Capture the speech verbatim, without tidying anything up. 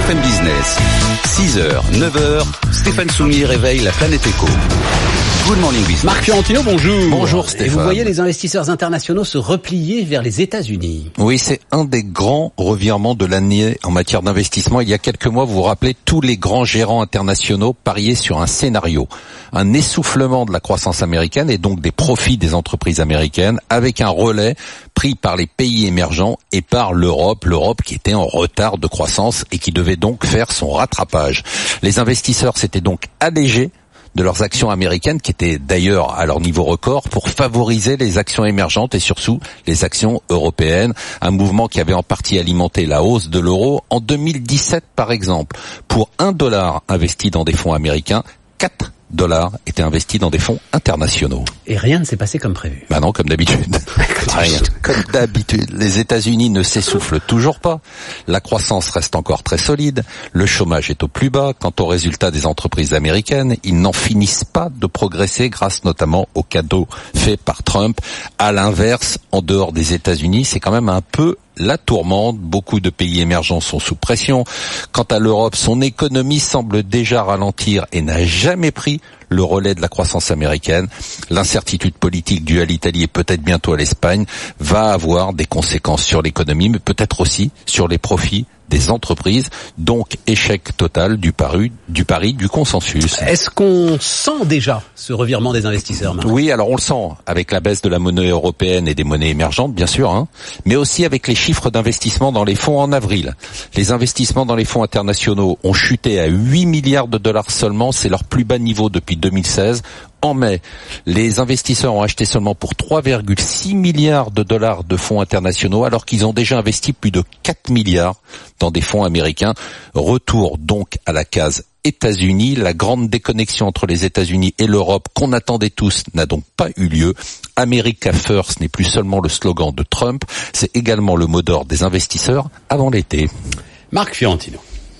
F M Business. six heures, neuf heures, Stéphane Soumier réveille la planète éco. Good morning business. Marc Fiorentino, bonjour. Bonjour Stéphane. Et vous voyez les investisseurs internationaux se replier vers les États-Unis. Oui, c'est un des grands revirements de l'année en matière d'investissement. Il y a quelques mois, vous vous rappelez, tous les grands gérants internationaux pariaient sur un scénario. Un essoufflement de la croissance américaine et donc des profits des entreprises américaines avec un relais pris par les pays émergents et par l'Europe, l'Europe qui était en retard de croissance et qui devait donc faire son rattrapage. Les investisseurs s'étaient donc allégés de leurs actions américaines, qui étaient d'ailleurs à leur niveau record, pour favoriser les actions émergentes et surtout les actions européennes. Un mouvement qui avait en partie alimenté la hausse de l'euro. En deux mille dix-sept, par exemple, pour un dollar investi dans des fonds américains, quatre dollars étaient investis dans des fonds internationaux. Et rien ne s'est passé comme prévu. Bah non, comme d'habitude. Rien. Comme d'habitude. Les États-Unis ne s'essoufflent toujours pas. La croissance reste encore très solide. Le chômage est au plus bas. Quant aux résultats des entreprises américaines, ils n'en finissent pas de progresser grâce notamment aux cadeaux faits par Trump. À l'inverse, en dehors des États-Unis, c'est quand même un peu la tourmente. Beaucoup de pays émergents sont sous pression. Quant à l'Europe, son économie semble déjà ralentir et n'a jamais pris le relais de la croissance américaine. L'incertitude politique due à l'Italie et peut-être bientôt à l'Espagne va avoir des conséquences sur l'économie, mais peut-être aussi sur les profits des entreprises. Donc, échec total du pari, du pari du consensus. Est-ce qu'on sent déjà ce revirement des investisseurs, Marc ? Oui, alors on le sent avec la baisse de la monnaie européenne et des monnaies émergentes, bien sûr, hein, mais aussi avec les chiffres d'investissement dans les fonds en avril. Les investissements dans les fonds internationaux ont chuté à huit milliards de dollars seulement, c'est leur plus bas niveau depuis deux mille seize. En mai, les investisseurs ont acheté seulement pour trois virgule six milliards de dollars de fonds internationaux, alors qu'ils ont déjà investi plus de quatre milliards dans des fonds américains. Retour donc à la case États-Unis. La grande déconnexion entre les États-Unis et l'Europe qu'on attendait tous n'a donc pas eu lieu. America First n'est plus seulement le slogan de Trump, c'est également le mot d'ordre des investisseurs avant l'été. Marc Fiorentino.